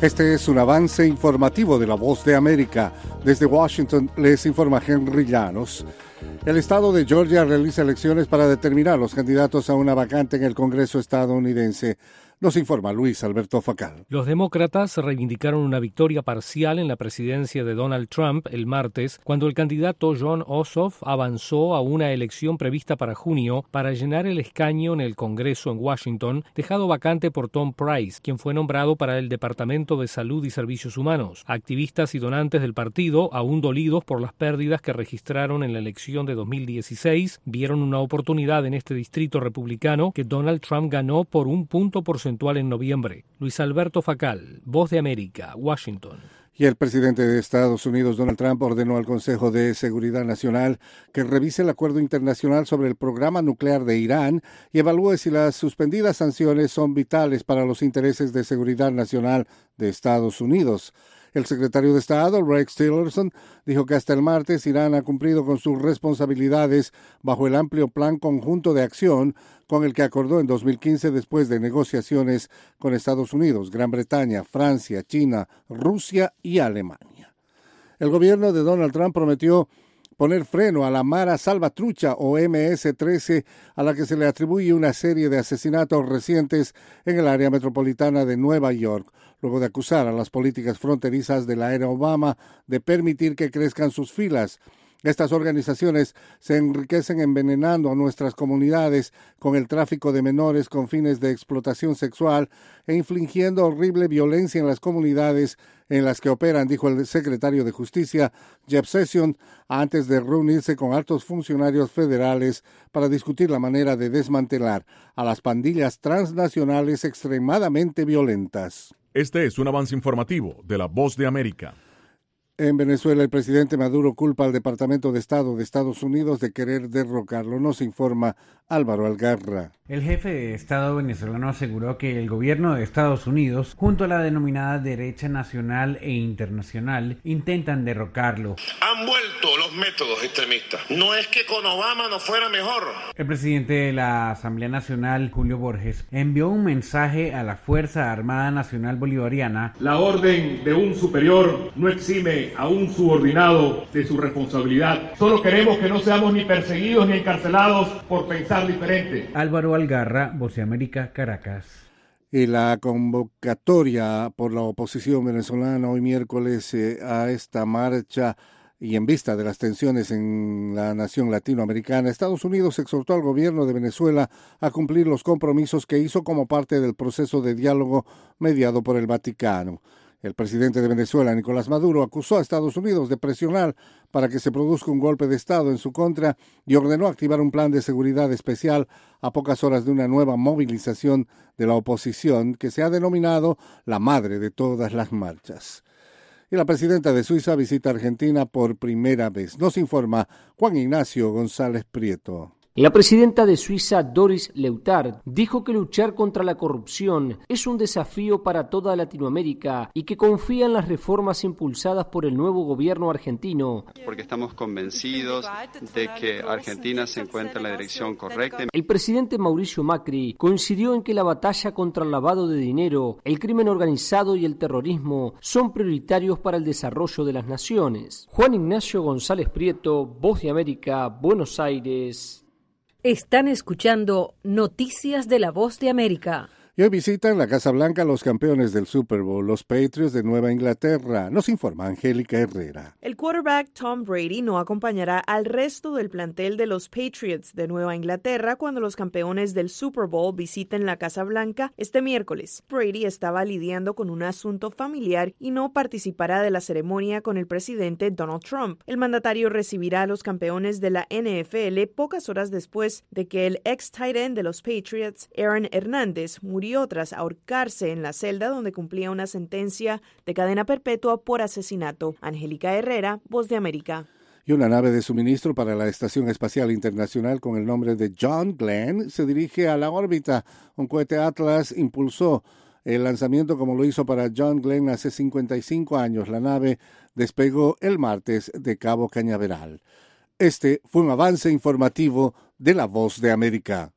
Este es un avance informativo de La Voz de América. Desde Washington les informa Henry Llanos. El estado de Georgia realiza elecciones para determinar los candidatos a una vacante en el Congreso estadounidense. Nos informa Luis Alberto Facal. Los demócratas reivindicaron una victoria parcial en la presidencia de Donald Trump el martes, cuando el candidato Jon Ossoff avanzó a una elección prevista para junio para llenar el escaño en el Congreso en Washington, dejado vacante por Tom Price, quien fue nombrado para el Departamento de Salud y Servicios Humanos. Activistas y donantes del partido, aún dolidos por las pérdidas que registraron en la elección de 2016, vieron una oportunidad en este distrito republicano que Donald Trump ganó por un punto porcentual en noviembre. Luis Alberto Facal, Voz de América, Washington. Y el presidente de Estados Unidos, Donald Trump, ordenó al Consejo de Seguridad Nacional que revise el acuerdo internacional sobre el programa nuclear de Irán y evalúe si las suspendidas sanciones son vitales para los intereses de seguridad nacional de Estados Unidos. El secretario de Estado, Rex Tillerson, dijo que hasta el martes Irán ha cumplido con sus responsabilidades bajo el amplio plan conjunto de acción con el que acordó en 2015 después de negociaciones con Estados Unidos, Gran Bretaña, Francia, China, Rusia y Alemania. El gobierno de Donald Trump prometió poner freno a la Mara Salvatrucha o MS-13, a la que se le atribuye una serie de asesinatos recientes en el área metropolitana de Nueva York, luego de acusar a las políticas fronterizas de la era Obama de permitir que crezcan sus filas. Estas organizaciones se enriquecen envenenando a nuestras comunidades con el tráfico de menores con fines de explotación sexual e infligiendo horrible violencia en las comunidades en las que operan, dijo el secretario de Justicia, Jeff Sessions, antes de reunirse con altos funcionarios federales para discutir la manera de desmantelar a las pandillas transnacionales extremadamente violentas. Este es un avance informativo de La Voz de América. En Venezuela, el presidente Maduro culpa al Departamento de Estado de Estados Unidos de querer derrocarlo. Nos informa Álvaro Algarra. El jefe de Estado venezolano aseguró que el gobierno de Estados Unidos, junto a la denominada derecha nacional e internacional, intentan derrocarlo. Han vuelto los métodos extremistas. No es que con Obama no fuera mejor. El presidente de la Asamblea Nacional, Julio Borges, envió un mensaje a la Fuerza Armada Nacional Bolivariana. La orden de un superior no exime a un subordinado de su responsabilidad. Solo queremos que no seamos ni perseguidos ni encarcelados por pensar diferente. Álvaro Algarra, Voz de América, Caracas. Y la convocatoria por la oposición venezolana hoy miércoles a esta marcha y en vista de las tensiones en la nación latinoamericana, Estados Unidos exhortó al gobierno de Venezuela a cumplir los compromisos que hizo como parte del proceso de diálogo mediado por el Vaticano. El presidente de Venezuela, Nicolás Maduro, acusó a Estados Unidos de presionar para que se produzca un golpe de Estado en su contra y ordenó activar un plan de seguridad especial a pocas horas de una nueva movilización de la oposición que se ha denominado la madre de todas las marchas. Y la presidenta de Suiza visita Argentina por primera vez. Nos informa Juan Ignacio González Prieto. La presidenta de Suiza, Doris Leuthard, dijo que luchar contra la corrupción es un desafío para toda Latinoamérica y que confía en las reformas impulsadas por el nuevo gobierno argentino. Porque estamos convencidos de que Argentina se encuentra en la dirección correcta. El presidente Mauricio Macri coincidió en que la batalla contra el lavado de dinero, el crimen organizado y el terrorismo son prioritarios para el desarrollo de las naciones. Juan Ignacio González Prieto, Voz de América, Buenos Aires. Están escuchando Noticias de La Voz de América. Y hoy visitan la Casa Blanca los campeones del Super Bowl, los Patriots de Nueva Inglaterra. Nos informa Angélica Herrera. El quarterback Tom Brady no acompañará al resto del plantel de los Patriots de Nueva Inglaterra cuando los campeones del Super Bowl visiten la Casa Blanca este miércoles. Brady estaba lidiando con un asunto familiar y no participará de la ceremonia con el presidente Donald Trump. El mandatario recibirá a los campeones de la NFL pocas horas después de que el ex tight end de los Patriots, Aaron Hernández, murió tras ahorcarse en la celda donde cumplía una sentencia de cadena perpetua por asesinato. Angélica Herrera, Voz de América. Y una nave de suministro para la Estación Espacial Internacional con el nombre de John Glenn se dirige a la órbita. Un cohete Atlas impulsó el lanzamiento como lo hizo para John Glenn hace 55 años. La nave despegó el martes de Cabo Cañaveral. Este fue un avance informativo de La Voz de América.